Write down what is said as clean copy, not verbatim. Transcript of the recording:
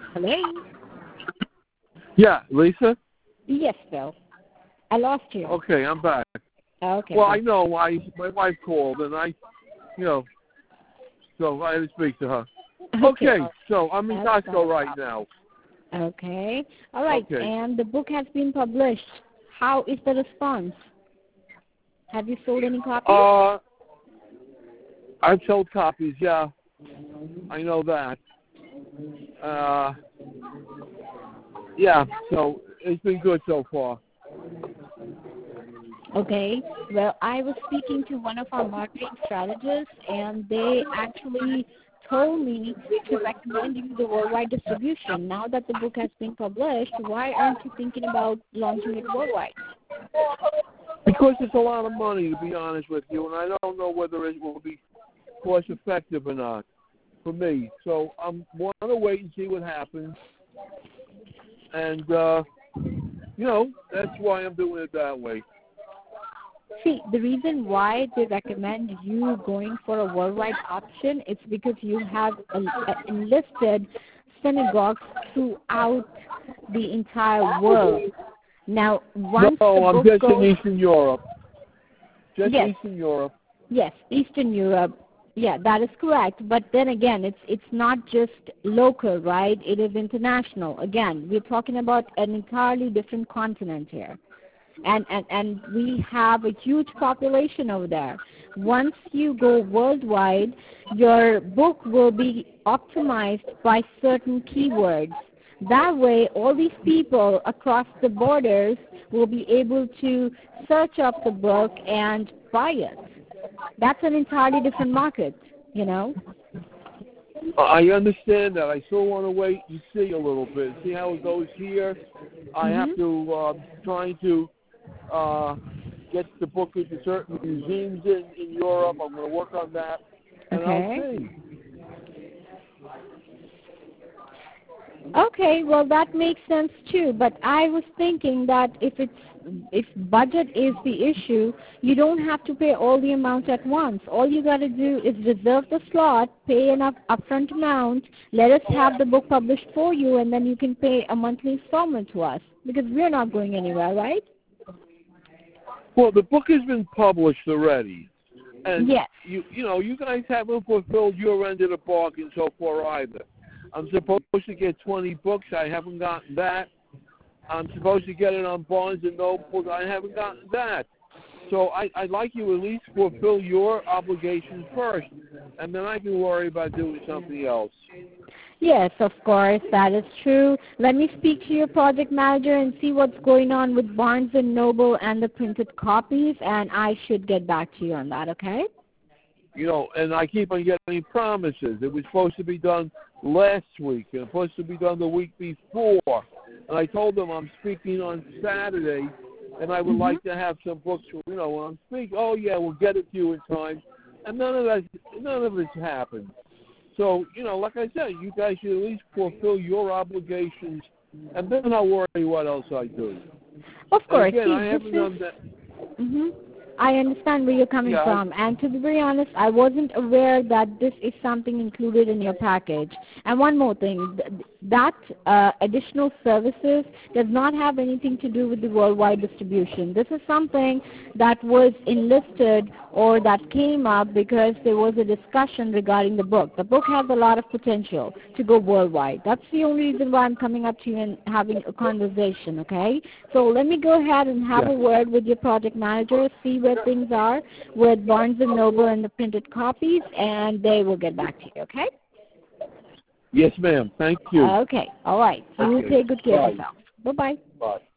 Hello? Yeah, Lisa? Yes, Bill. I lost you. Okay, I'm back. Okay. Well, I know my wife called, and so I had to speak to her. Okay, so I'm in Costco right now. Okay. All right. Okay. And the book has been published. How is the response? Have you sold any copies? I've sold copies, yeah. I know that. Yeah, so it's been good so far. Okay. Well, I was speaking to one of our marketing strategists, and they actually told me to recommend you the worldwide distribution. Now that the book has been published, why aren't you thinking about launching it worldwide? Because it's a lot of money, to be honest with you, and I don't know whether it will be cost effective or not for me. So I'm want to wait and see what happens. And, that's why I'm doing it that way. See, the reason why they recommend you going for a worldwide option is because you have enlisted synagogues throughout the entire world. Now, once the I'm book just goes, in Eastern Europe. Yes. Eastern Europe. Yes, Eastern Europe. Yeah, that is correct. But then again, it's not just local, right? It is international. Again, we're talking about an entirely different continent here. And we have a huge population over there. Once you go worldwide, your book will be optimized by certain keywords. That way, all these people across the borders will be able to search up the book and buy it. That's an entirely different market, I understand that. I still want to wait and see a little bit, see how it goes here. I have to trying to get the book into certain museums in Europe. I'm going to work on that, and I'll see. Okay, well that makes sense too. But I was thinking that if budget is the issue, you don't have to pay all the amount at once. All you got to do is reserve the slot, pay an upfront amount, let us have the book published for you, and then you can pay a monthly installment to us because we're not going anywhere, right? Well, the book has been published already, and yes. you guys haven't fulfilled your end of the bargain so far either. I'm supposed to get 20 books. I haven't gotten that. I'm supposed to get it on Barnes & Noble. I haven't gotten that. So I'd like you at least fulfill your obligations first, and then I can worry about doing something else. Yes, of course, that is true. Let me speak to your project manager and see what's going on with Barnes & Noble and the printed copies, and I should get back to you on that, okay? And I keep on getting promises. It was supposed to be done last week, and it's supposed to be done the week before. And I told them I'm speaking on Saturday, and I would like to have some books. When I'm speaking, oh yeah, we'll get it to you in time. And none of this happened. So like I said, you guys should at least fulfill your obligations, and then I'll worry what else I do. Of course. And again, I haven't done that. I understand where you're coming from. And to be very honest, I wasn't aware that this is something included in your package. And one more thing, that additional services does not have anything to do with the worldwide distribution. This is something that was enlisted or that came up because there was a discussion regarding the book. The book has a lot of potential to go worldwide. That's the only reason why I'm coming up to you and having a conversation, okay? So let me go ahead and have a word with your project manager, see where things are with Barnes & Noble and the printed copies, and they will get back to you, okay? Yes, ma'am. Thank you. Okay. All right. You take good care of yourself. Bye-bye. Bye.